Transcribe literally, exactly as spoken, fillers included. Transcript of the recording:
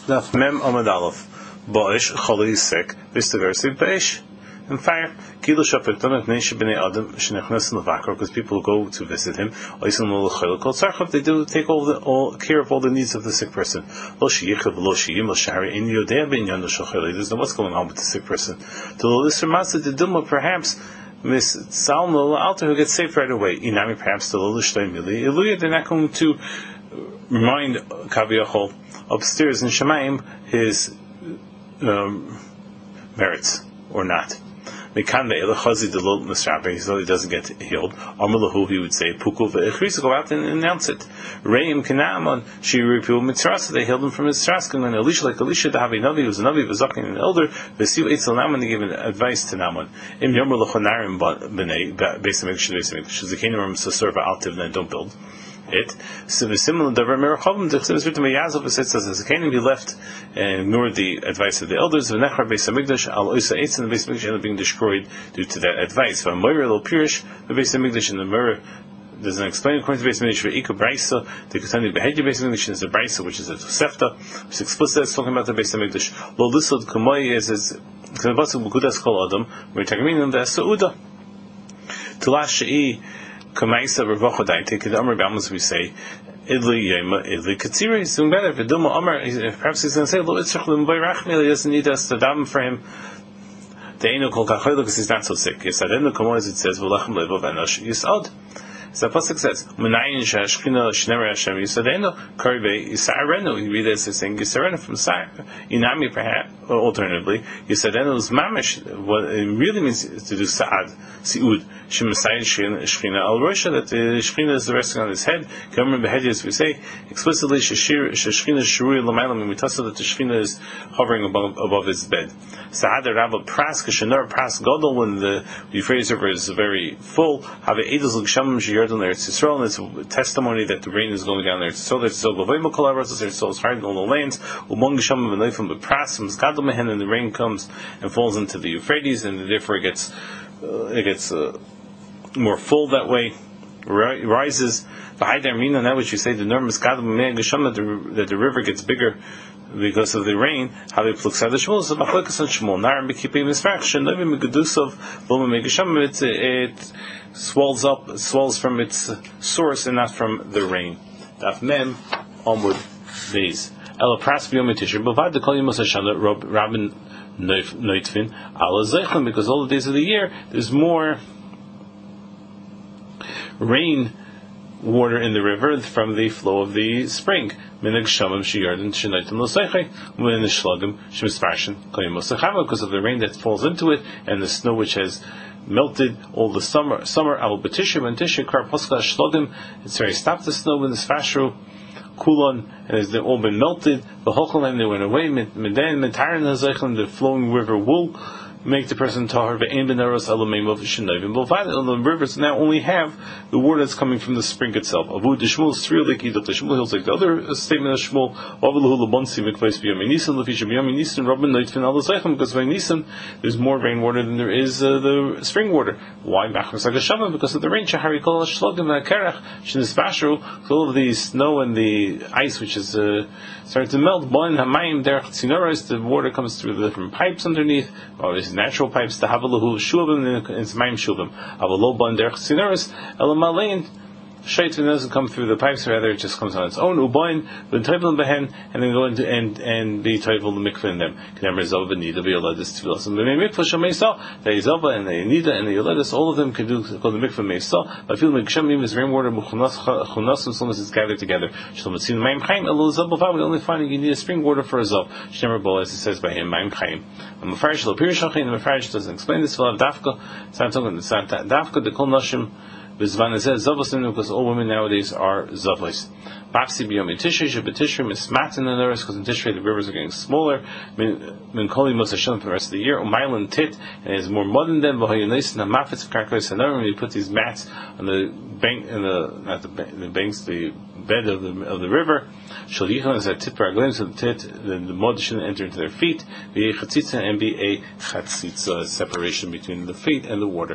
Daf Mem Amad Aleph. Boish Choli sick. Vistaversi Beish. And fire. Kilo Shafet Donat Nation Bnei Adam Shnechnes Levakar, because people go to visit him. Oisin Lolachel Kol Sarchav. They do take all the all care of all the needs of the sick person. Lo Shiyichav Lo Shiyim Lo Shari In Yodea Ben Yon Shacheli. There's no what's going on with the sick person. To Lolis Ramasa de Dilma, perhaps Miss Salmo Alter, who gets saved right away. Inami, perhaps the Lolish Mili Iluya. They're not going to remind Kaviyachol upstairs in Shemaim his um, merits or not. He so he doesn't get healed. He would say Puku, go out and announce it. Reim Kanaman, she repealed Mitzrasa, they healed him from his Traskan, and Elisha, like Elisha, the Havi Navi, was a Navi, was Zakin, an elder, the Siv Eitzel Naman, they gave advice to Naman. Im Yomr Lochonarim B'nei, based on Mikdash, based on Mikdash, the Kingdom to serve Altiv, and don't build it. So the similar the Merachavim, the Chsivas written by Yazov, it says, as the Canaan be left and ignored the advice of the elders, the Nechar Beis HaMikdash, Al Oisa Eitz, and the Beis HaMikdash ended up being destroyed due to that advice. From Moira Lo Pirish, the Beis HaMikdash, and the Murrah doesn't explain according to Beis HaMikdash, for Ika Braisa, the Ketani Behedya Beis HaMikdash is the Braisa, which is a Tosefta, which is explicit, it's talking about the Beis HaMikdash. Lo Lisod Kamoi is, is, K'nabatu Bukudas Kol Adam, we're talking about the Sa'uda. Tulash She'i, Kamaisa Ravachodai, take it Amr B'Amos, we say, Idli Yema, Idli Katsira, he's doing better. Viduma Amr, perhaps he's going to say, Lo Itzrach Limboy Rachmil, he doesn't need us to daven for him. De'enu Kol Kachoylo, because he's not so sick. Yisadenu Kamon, as it says, V'lechem Levo V'anosh Yisod. So the pasuk says, "Menayin shashchina shnemer Hashem Yisadenu Karbe Yisarenu." You read it as saying Yisarenu from Sar. Inami, perhaps, or alternatively, Yisadenu is mamish. What it really means is to do Saad, Siud. Shemasayid Shchina Al Rosha, that the Shchina is resting on his head. Kamar Behediyas, we say explicitly, Shashir Shchina Shurui Lamaylam, and we tell that the Shchina is hovering above above his bed. Saad Rabba Pras Kashanar Pras Godol, when the Euphrates River is very full. Have Edus L'Kshamim Shiyardon Eretz Yisrael, and it's a testimony that the rain is going down there. So there's so Bavayim Kol Arosas, Eretz Yisrael is hard in all the lands. Umong Geshamim V'Neifim B'Pras Mizgadol Mehen, and the rain comes and falls into the Euphrates, and therefore it gets uh, it gets uh, more full that way, ri- rises. And that which you say, the norm is that the that the river gets bigger because of the rain. How they plug the shmul, so machlekas and shmul. Nar mikipei misfaction. Nevi megudusov b'ma megasham. It it swells up, swells from its source and not from the rain. Daf mem onward days. Ela pras b'yom tisher. B'vad the kol yemos hashana Rabin Neitfin ala zeichlim, because all the days of the year there's more rain water in the river from the flow of the spring. Because of the rain that falls into it and the snow which has melted all the summer. Summer, it's very stopped the snow in the Sfashru. Kulon, and as they've all been melted, the Hochel, they went away. The flowing river will make the person tahar. The rivers now only have the water that's coming from the spring itself. Avu the Shmuel is three like the Shmuel hills like the other statement of Shmuel. Because by Nisan there's more rainwater than there is uh, the spring water. Why? Because of the rain. All of the snow and the ice which is uh, starting to melt. The water comes through the different pipes underneath. Or natural pipes, the havalahu shuvim and it's maim shuvim. Havalo ban derech sinaris elamalein shaitan doesn't come through the pipes, rather it just comes on its own. Ubain ben toivel behen, and then go into and and be toivel the mikvah in them. K'nemer zava nida v'yoledis tefillas and the mikvah shemeisah. The izava and the nida and the yoledis, all of them can do called the mikvah meisah. But feel mikshemim is rainwater muchunas chunasim so much is gathered together. Shlomatzin maim chaim elo zav b'vav. We only find you need a spring water for a zav. Shnemer bo, as it says by him, maim chaim. And Mefarish lo pirishachin. And Mefarish doesn't explain this. We'll have dafka. It's not talking. It's not dafka. The kol nashim. Because all women nowadays are zavos. Bapsi b'yom tishrei shebetishrim mismat in the nurse, because in Tishrei the rivers are getting smaller. Min koli mosashim for the rest of the year. Umaylan tit, and it's more mud than them. V'hayonis and mafetz v'karkois and when you put these mats on the bank, in the not the, bank, the banks, the bed of the of the river. Shalichon is that tit paraglim, so the tit, the, the mud shouldn't enter into their feet. Be a chatzitza and be a chatzitza, separation between the feet and the water.